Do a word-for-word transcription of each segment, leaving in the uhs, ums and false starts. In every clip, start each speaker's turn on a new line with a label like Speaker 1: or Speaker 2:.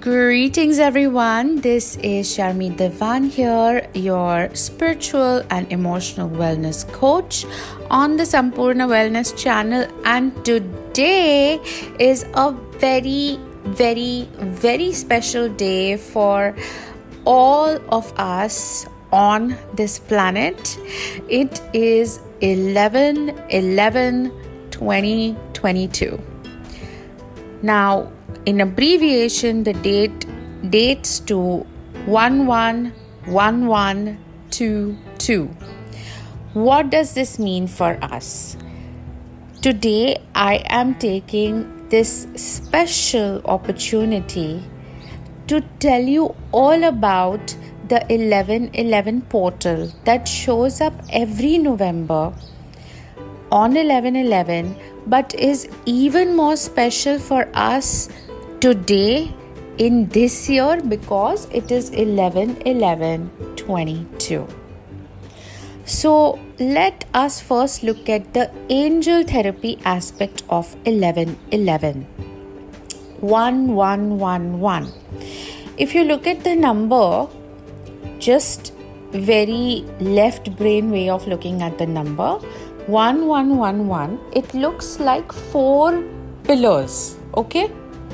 Speaker 1: Greetings everyone, this is Sharmi Devan here, your spiritual and emotional wellness coach on the Sampurna Wellness channel, and today is a very very very special day for all of us on this planet. It is eleven eleven twenty twenty-two. Now, in abbreviation, the date dates to one one one one two two. What does this mean for us? Today, I am taking this special opportunity to tell you all about the eleven eleven portal that shows up every November on eleven eleven, but is even more special for us today in this year because it is eleven eleven twenty-two. So let us first look at the angel therapy aspect of eleven eleven. one one one one. If you look at the number, just very left brain way of looking at the number, one one one one, it looks like four pillars, okay?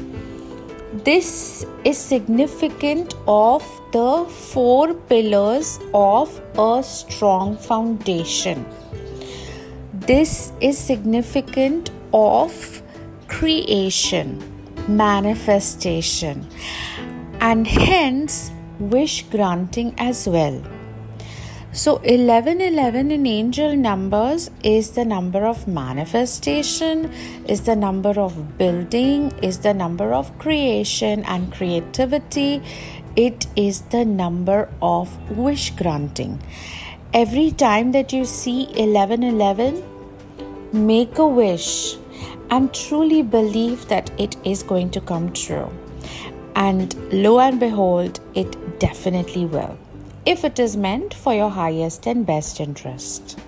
Speaker 1: This is significant of the four pillars of a strong foundation. This is significant of creation, manifestation, and hence wish granting as well. So eleven eleven in angel numbers is the number of manifestation, is the number of building, is the number of creation and creativity. It is the number of wish granting. Every time that you see eleven eleven, make a wish and truly believe that it is going to come true. And lo and behold, it definitely will, if it is meant for your highest and best interest.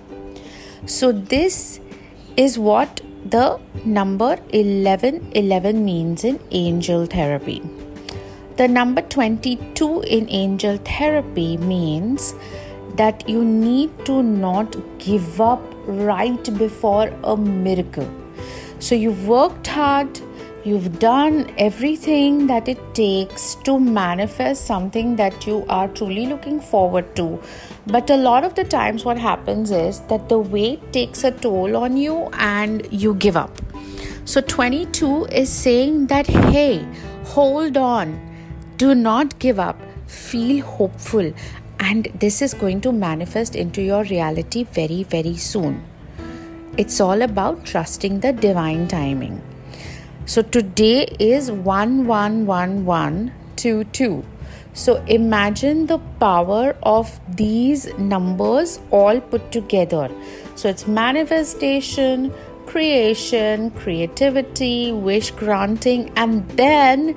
Speaker 1: So this is what the number eleven eleven means in angel therapy. The number twenty-two in angel therapy means that you need to not give up right before a miracle. So you've worked hard, you've done everything that it takes to manifest something that you are truly looking forward to. But a lot of the times what happens is that the weight takes a toll on you and you give up. So twenty-two is saying that, hey, hold on, do not give up, feel hopeful, and this is going to manifest into your reality very, very soon. It's all about trusting the divine timing. So today is one one one one two two. So imagine the power of these numbers all put together. So it's manifestation, creation, creativity, wish granting, and then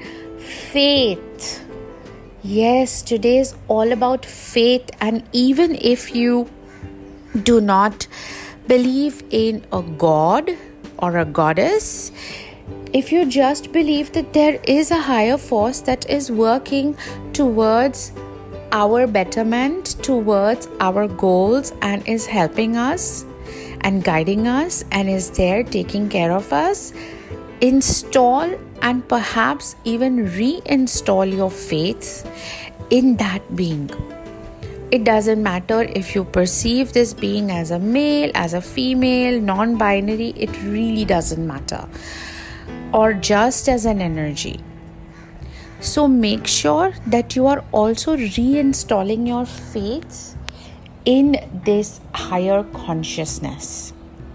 Speaker 1: faith. Yes, today is all about faith. And even if you do not believe in a god or a goddess, if you just believe that there is a higher force that is working towards our betterment, towards our goals, and is helping us and guiding us and is there taking care of us, install and perhaps even reinstall your faith in that being. It doesn't matter if you perceive this being as a male, as a female, non-binary, it really doesn't matter. Or just as an energy. So make sure that you are also reinstalling your faith in this higher consciousness.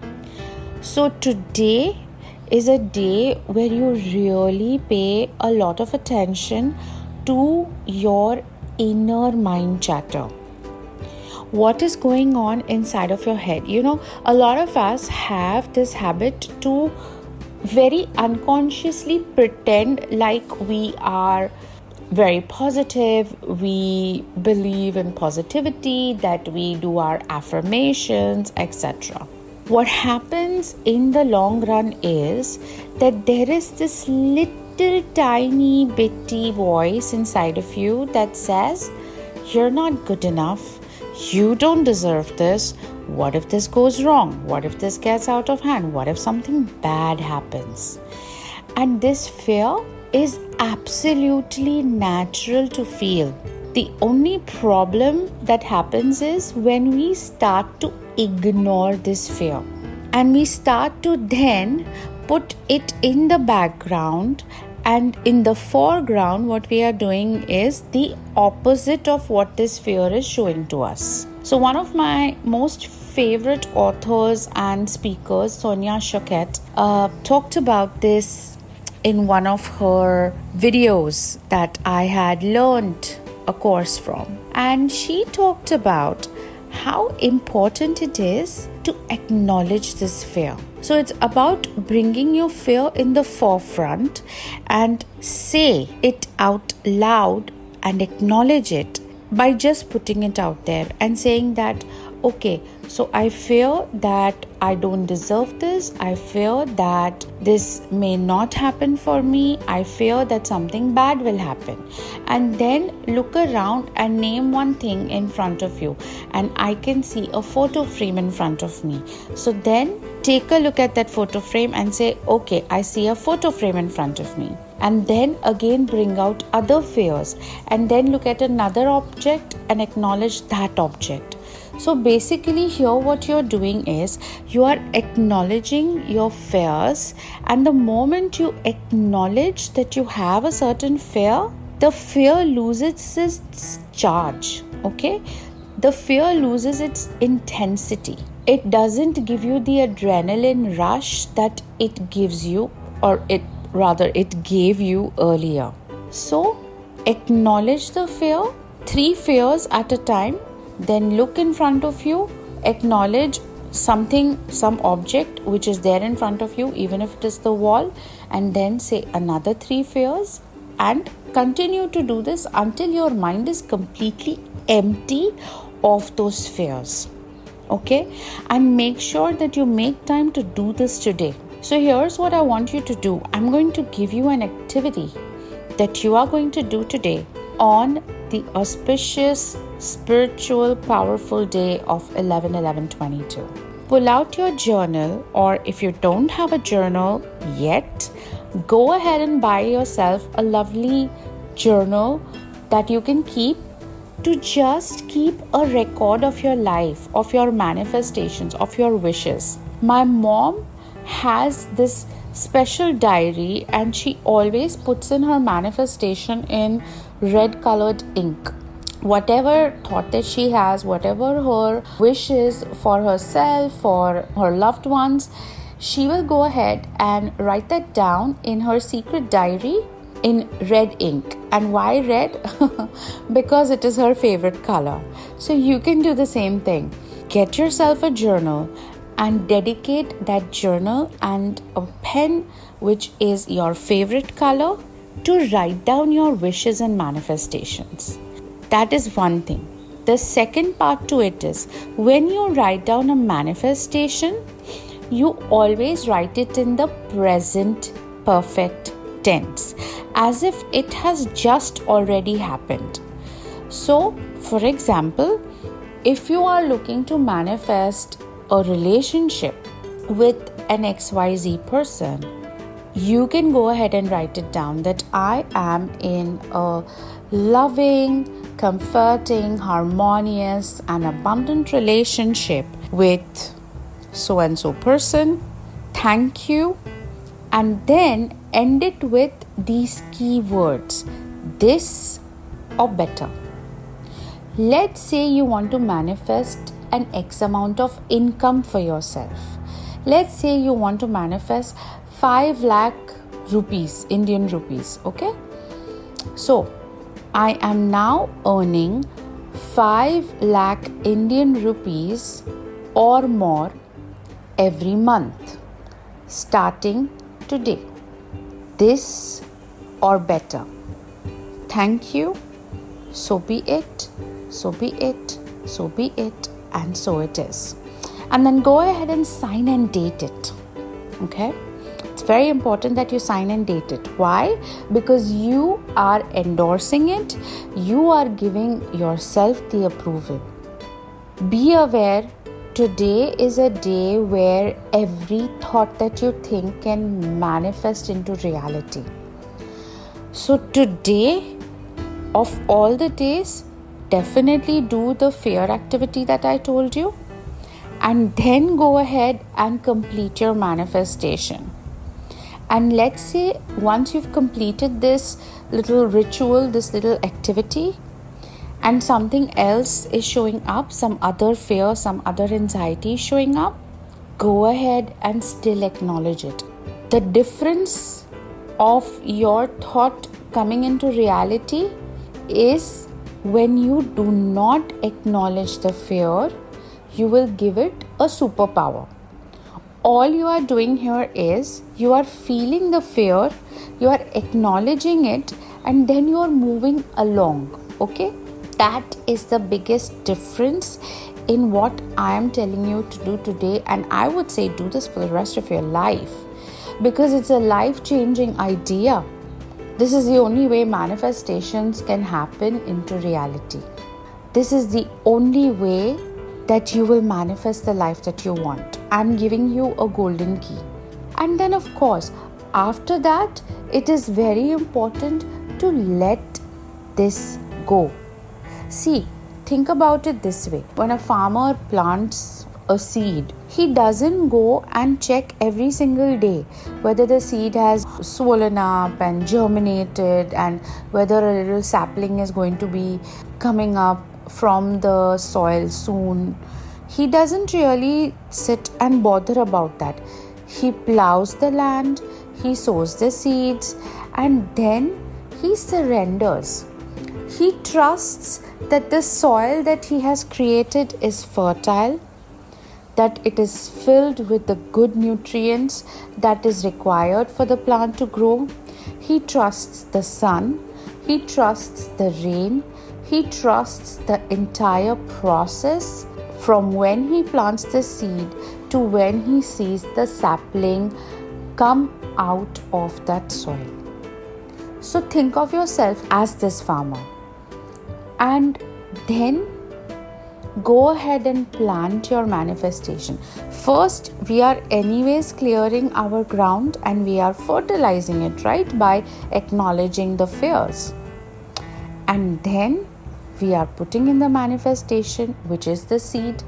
Speaker 1: So today is a day where you really pay a lot of attention to your inner mind chatter. What is going on inside of your head? You know, a lot of us have this habit to very unconsciously pretend like we are very positive, we believe in positivity, that we do our affirmations, et cetera. What happens in the long run is that there is this little little tiny bitty voice inside of you that says, you're not good enough. You don't deserve this. What if this goes wrong? What if this gets out of hand? What if something bad happens? And this fear is absolutely natural to feel. The only problem that happens is when we start to ignore this fear and we start to then put it in the background, and in the foreground what we are doing is the opposite of what this fear is showing to us. So one of my most favorite authors and speakers, Sonia Choquette, uh, talked about this in one of her videos that I had learned a course from. And she talked about how important it is to acknowledge this fear. So it's about bringing your fear in the forefront and say it out loud and acknowledge it by just putting it out there and saying that, okay, so I fear that I don't deserve this. I fear that this may not happen for me. I fear that something bad will happen. And then look around and name one thing in front of you. And I can see a photo frame in front of me. So then take a look at that photo frame and say, okay, I see a photo frame in front of me. And then again bring out other fears. And then look at another object and acknowledge that object. So basically here what you're doing is you are acknowledging your fears, and the moment you acknowledge that you have a certain fear, the fear loses its charge, okay? The fear loses its intensity. It doesn't give you the adrenaline rush that it gives you, or it rather it gave you earlier. So acknowledge the fear, three fears at a time. Then look in front of you, acknowledge something, some object which is there in front of you, even if it is the wall, and then say another three fears, and continue to do this until your mind is completely empty of those fears. Okay? And make sure that you make time to do this today. So here's what I want you to do. I'm going to give you an activity that you are going to do today on the auspicious, spiritual, powerful day of eleven eleven twenty-two. Pull out your journal, or if you don't have a journal yet, go ahead and buy yourself a lovely journal that you can keep to just keep a record of your life, of your manifestations, of your wishes. My mom has this special diary and she always puts in her manifestation in red colored ink. Whatever thought that she has, whatever her wishes for herself, for her loved ones, she will go ahead and write that down in her secret diary in red ink. And why red? Because it is her favorite color. So you can do the same thing. Get yourself a journal and dedicate that journal and a pen which is your favorite color to write down your wishes and manifestations. That is one thing. The second part to it is, when you write down a manifestation, you always write it in the present perfect tense, as if it has just already happened. So, for example, if you are looking to manifest a relationship with an X Y Z person, you can go ahead and write it down that I am in a loving, comforting, harmonious and abundant relationship with so and so person. Thank you. And then end it with these key words: this or better. Let's say you want to manifest an X amount of income for yourself. Let's say you want to manifest five lakh rupees, Indian rupees. Okay. So I am now earning five lakh Indian rupees or more every month, starting today. This or better. Thank you. So be it. So be it. So be it. And so it is. And then go ahead and sign and date it. Okay? It's very important that you sign and date it. Why? Because you are endorsing it. You are giving yourself the approval. Be aware, today is a day where every thought that you think can manifest into reality. So today, of all the days, definitely do the fear activity that I told you, and then go ahead and complete your manifestation. And let's say once you've completed this little ritual, this little activity, and something else is showing up, some other fear, some other anxiety is showing up, go ahead and still acknowledge it. The difference of your thought coming into reality is when you do not acknowledge the fear, you will give it a superpower. All you are doing here is you are feeling the fear, you are acknowledging it, and then you are moving along. Okay? That is the biggest difference in what I am telling you to do today. And I would say do this for the rest of your life, because it's a life-changing idea. This is the only way manifestations can happen into reality. This is the only way that you will manifest the life that you want. I'm giving you a golden key. And then of course, after that, it is very important to let this go. See, think about it this way. When a farmer plants a seed, he doesn't go and check every single day whether the seed has swollen up and germinated and whether a little sapling is going to be coming up from the soil soon. He doesn't really sit and bother about that. He plows the land, he sows the seeds, and then he surrenders. He trusts that the soil that he has created is fertile, that it is filled with the good nutrients that is required for the plant to grow. He trusts the sun, he trusts the rain, he trusts the entire process from when he plants the seed to when he sees the sapling come out of that soil. So think of yourself as this farmer, and then go ahead and plant your manifestation. First, we are anyways clearing our ground and we are fertilizing it, right? By acknowledging the fears. And then we are putting in the manifestation, which is the seed.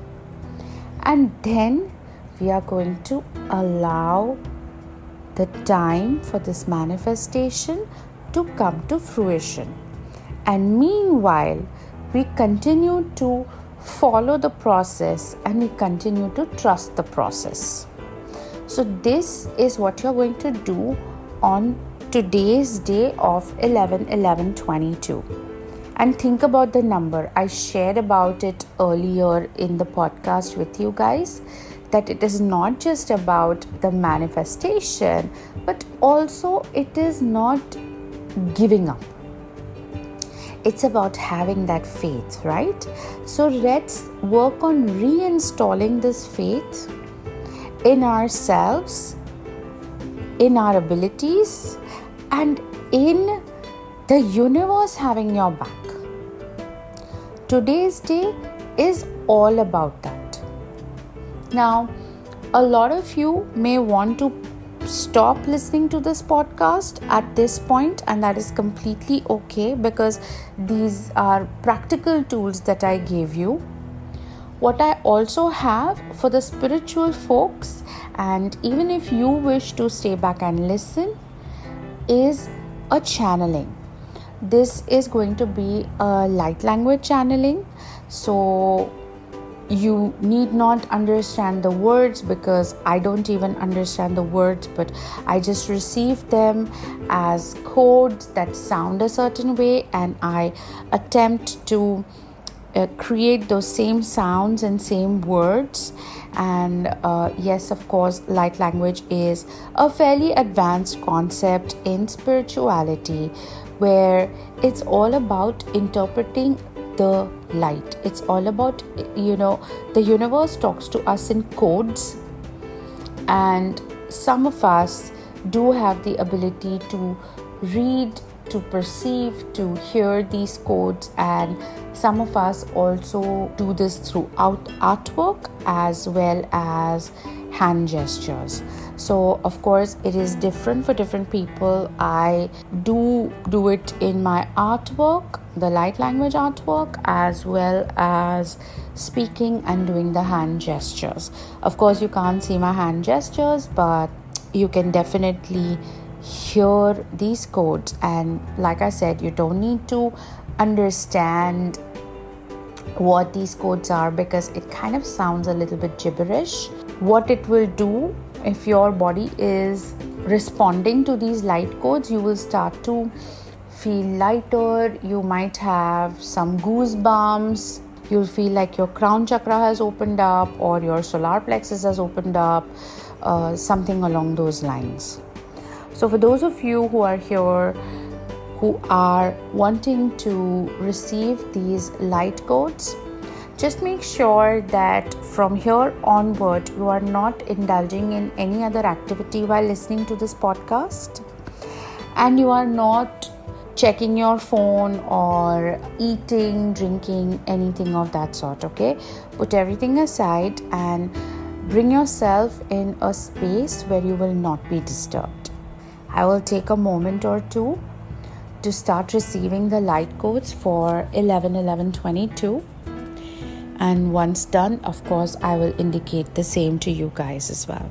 Speaker 1: And then we are going to allow the time for this manifestation to come to fruition. And meanwhile, we continue to follow the process and we continue to trust the process. So this is what you're going to do on today's day of eleven eleven twenty-two. And think about the number. I shared about it earlier in the podcast with you guys, that it is not just about the manifestation, but also it is not giving up. It's about having that faith, right? So let's work on reinstalling this faith in ourselves, in our abilities, and in the universe having your back. Today's day is all about that. Now, a lot of you may want to stop listening to this podcast at this point, and that is completely okay, because these are practical tools that I gave you. What I also have for the spiritual folks, and even if you wish to stay back and listen, is a channeling. This is going to be a light language channeling, so you need not understand the words, because I don't even understand the words, but I just receive them as codes that sound a certain way, and I attempt to uh, create those same sounds and same words. And uh, yes, of course, light language is a fairly advanced concept in spirituality, where it's all about interpreting the light. It's all about, you know, the universe talks to us in codes, and some of us do have the ability to read, to perceive, to hear these codes, and some of us also do this throughout artwork as well as hand gestures. So of course it is different for different people. I do do it in my artwork, the light language artwork, as well as speaking and doing the hand gestures. Of course you can't see my hand gestures, but you can definitely hear these codes. And like I said, you don't need to understand what these codes are because it kind of sounds a little bit gibberish. What it will do, if your body is responding to these light codes, you will start to feel lighter. You might have some goosebumps. You'll feel like your crown chakra has opened up or your solar plexus has opened up, uh, something along those lines. So for those of you who are here who are wanting to receive these light codes, just make sure that from here onward you are not indulging in any other activity while listening to this podcast, and you are not checking your phone or eating, drinking, anything of that sort. Okay, put everything aside and bring yourself in a space where you will not be disturbed. I will take a moment or two to start receiving the light codes for eleven eleven twenty-two, and once done, of course, I will indicate the same to you guys as well.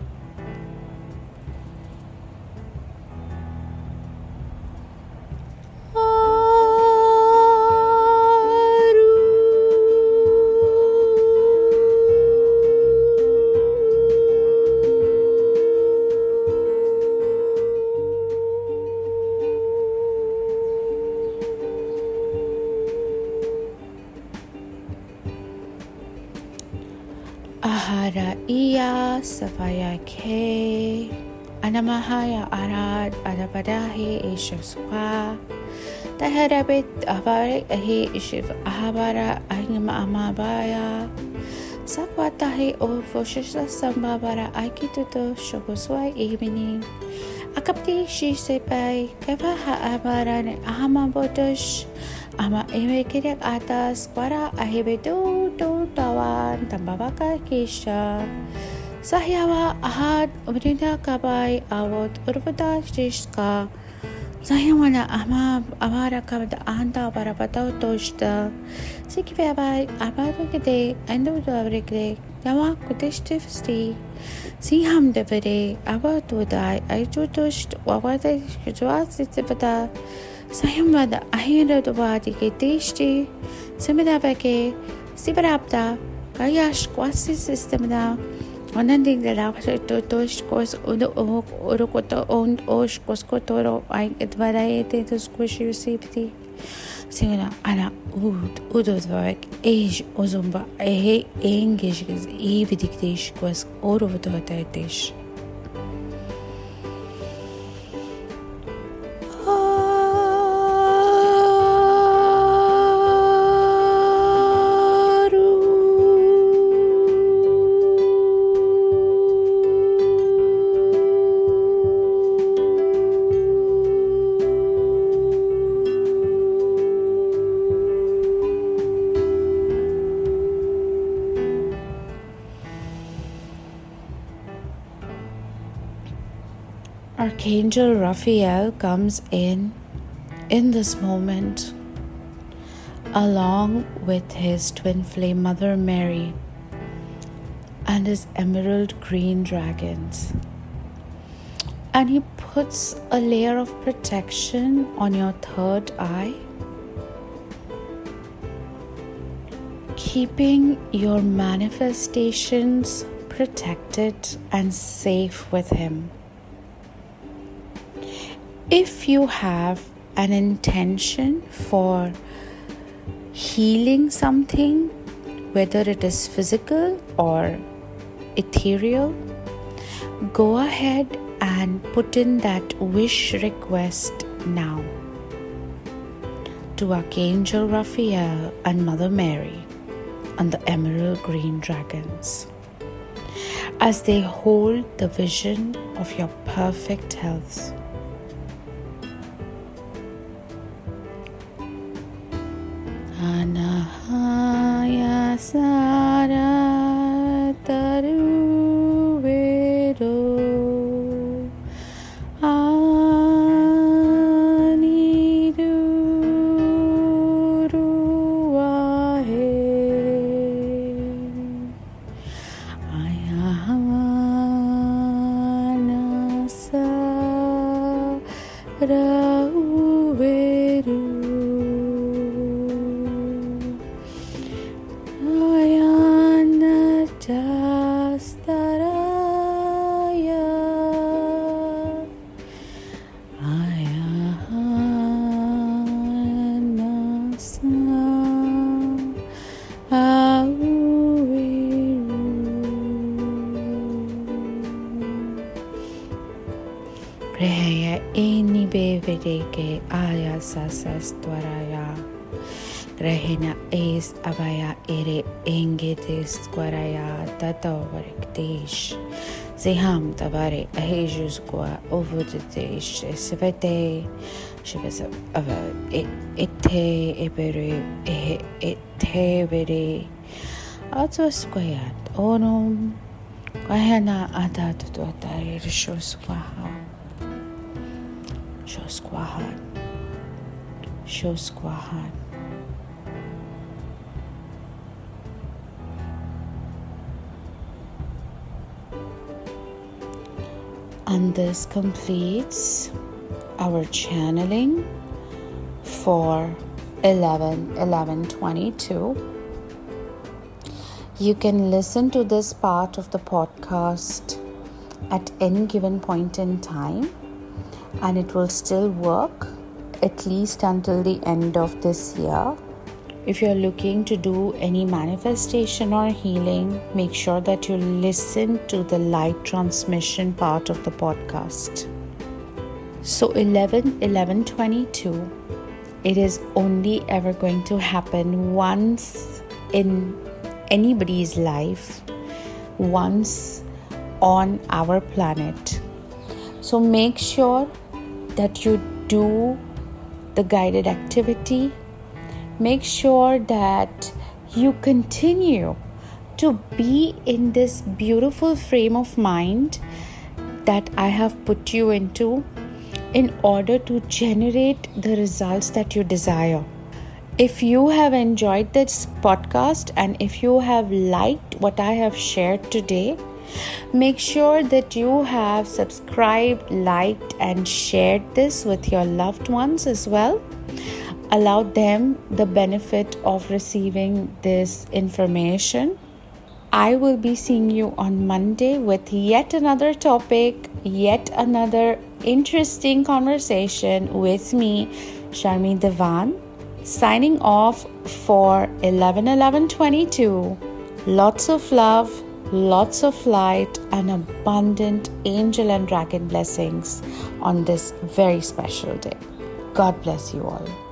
Speaker 1: Ahara iya savaya ke anamahaya arad arabadahe ishaswa taharabit avare ahe ishiv ahabara ahima amabaya sakwatahe o foshisa sambabara aikituto shogoswai imini akapti shisepai kavaha abarane ahamabotosh ama emekirek atas kwara ahebedo do tawan tambabaka kesha sahyawa ahad umrida kabai awot urvada shishka sahyawana ama amara kamda ahanda barapata toshta sikvebai abadukde endo davrekde yawa kutishtifsti siham devere abatudai aichutosht wawade shjwasitsipata Sayamada ahira dubadi ke tishti simidabake sibarapta kayash kwasi systemda onanding the lapto tosh kos udo urukoto on osh koskotoro I advaraete to squishy safety singana ana ud udodvak age ozumba ehe engish is evidiktish kos orovdotatish Archangel Raphael comes in in this moment along with his twin flame Mother Mary and his emerald green dragons, and he puts a layer of protection on your third eye, keeping your manifestations protected and safe with him. If you have an intention for healing something, whether it is physical or ethereal, go ahead and put in that wish request now to Archangel Raphael and Mother Mary and the emerald green dragons. as they hold the vision of your perfect health. Anahaya Sara Taruvedo Aniduruahe Ayahana Sarauvedu Dastaraya Ayahanasa Awiru Preya eni bevedeke ayasasastwaraya Grahina es abaya ere engetes squaraya tatavarikdesh Zeham tabare ahejus qua ovudesh svete shivasa ava ete ebere ete vere atsosquayat onum Gahana adatutata shosquaha shosquahan shosquahan And this completes our channeling for eleven eleven twenty-two. You can listen to this part of the podcast at any given point in time, and it will still work at least until the end of this year. If you're looking to do any manifestation or healing, make sure that you listen to the light transmission part of the podcast. So eleven eleven twenty-two, it is only ever going to happen once in anybody's life, once on our planet. So make sure that you do the guided activity. Make sure that you continue to be in this beautiful frame of mind that I have put you into in order to generate the results that you desire. If you have enjoyed this podcast and if you have liked what I have shared today, make sure that you have subscribed, liked, and shared this with your loved ones as well. Allow them the benefit of receiving this information. I will be seeing you on Monday with yet another topic, yet another interesting conversation with me, Sharmi Devan, signing off for eleven eleven twenty-two. Lots of love, lots of light, and abundant angel and dragon blessings on this very special day. God bless you all.